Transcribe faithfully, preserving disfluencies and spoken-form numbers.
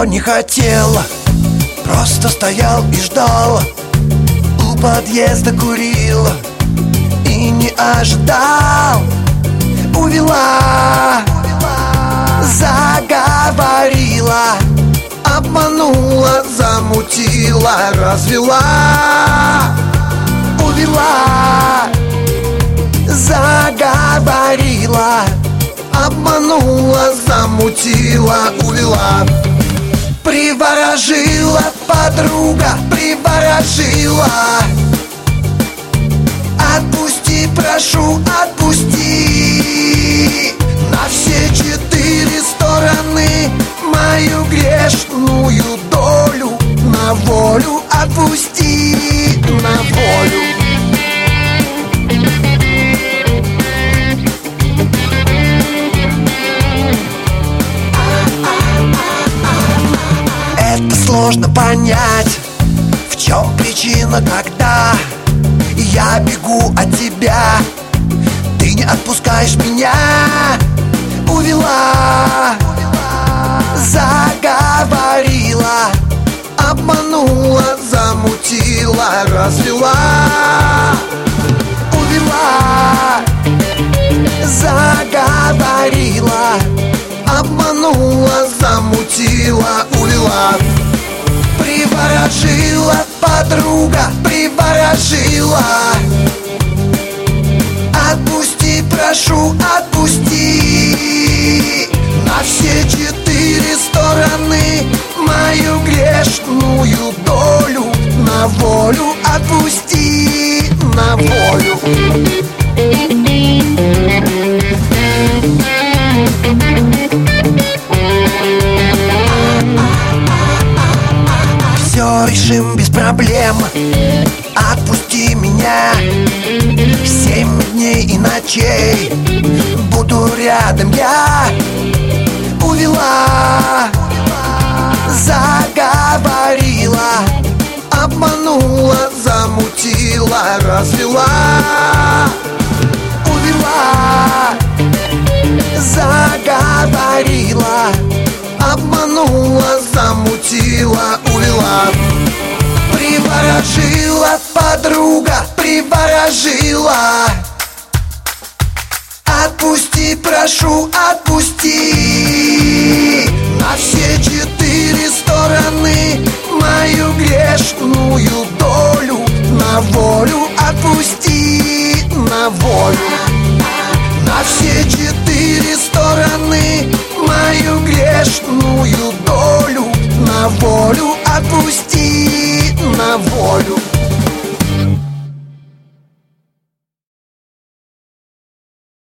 ничего не хотел, просто стоял и ждал, у подъезда курил и не ожидал. Увела, заговорила, обманула, замутила, развела. Увела, заговорила, обманула, замутила, увела. Приворожила подруга, приворожила. Отпусти, прошу, отпусти на все четыре стороны мою грешную долю. На волю отпусти, на волю. Это сложно понять, в чем причина, когда я бегу от тебя, ты не отпускаешь меня. Увела, заговорила, обманула, замутила, развела. Увела, заговорила, обманула, замутила, увела. Приворожила подруга, приворожила. Отпусти, прошу, отпусти на все четыре стороны мою грешную долю. На волю отпусти, на волю. Все решим без проблем, отпусти меня. Семь дней и ночей буду рядом я. Увела, заговорила, обманула, замутила, развела. Увела, заговорила, обманула, замутила, увела. Приворожила подруга, приворожила. Отпусти, прошу, отпусти на все четыре стороны мою грешную долю. На волю отпусти, на волю. На все четыре стороны мою грешную долю. На волю отпусти, на волю.